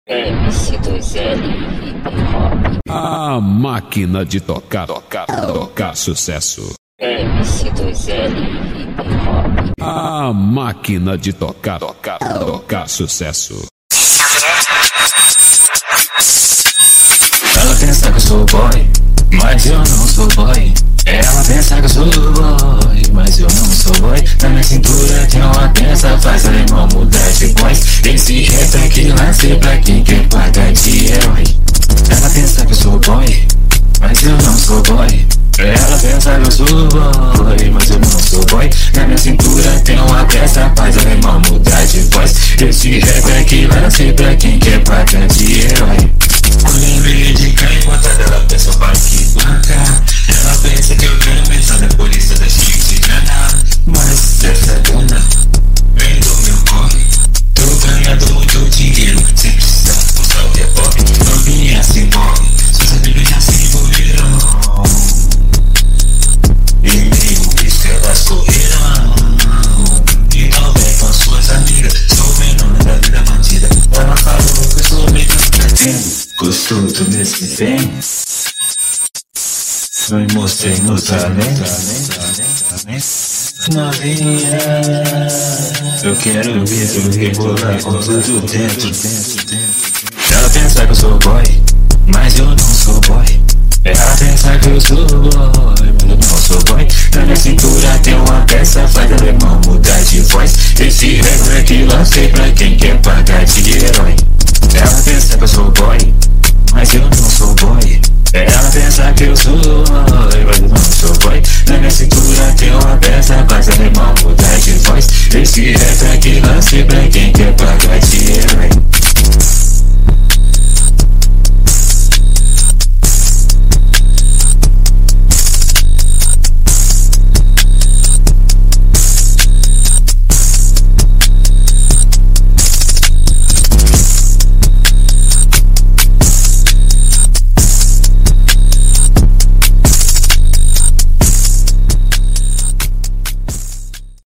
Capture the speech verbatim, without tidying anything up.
M C dois L Hip Hop. A máquina de tocar, tocar, tocar sucesso. M C dois L Hip Hop. A máquina de tocar, tocar, tocar sucesso. Ela pensa que eu sou boy, mas eu não sou boy. Ela pensa que eu sou boy, mas eu não sou boy. Na minha cintura tem uma peça, faz a irmã mudar de voz. Esse rap aqui lance pra quem quer pagar de herói. Ela pensa que eu sou boy, mas eu não sou boy. Ela pensa que eu sou boy, mas eu não sou boy. Na minha cintura tem uma peça, faz a irmã mudar de voz. Esse rap aqui lance pra quem quer pagar de herói. Eu lembrei de cair botada, ela pensa pra que bancar. Ela pensa que eu ganho mensagem da polícia da chique de grana. Mas essa dona vem do meu corre. Tô ganhando muito dinheiro, sem precisar postar o reboque. Novinha se envolve, seus amigos já se envolveram. E meio risco elas correram. Então vem com suas amigas, sou o menor da vida bandida. Ela falou que eu sou meio pretendo. Gostou do nesse bem? Eu mostrei no talento. Novinha, eu quero ver tu rebolar com tudo dentro. Ela pensa que eu sou boy, mas eu não sou boy. Ela pensa que eu sou boy, mas eu não sou boy. Na minha cintura tem uma peça, faz alemão mudar de voz. Esse rap é que lancei pra quem quer pagar de herói. Ela pensa que eu sou boy, mas eu não sou boy. Ela pensa que eu sou boy, mas eu não sou boy. Na minha cintura tem uma peça, faz alemão mudar de voz. Esse rap é que lancei pra quem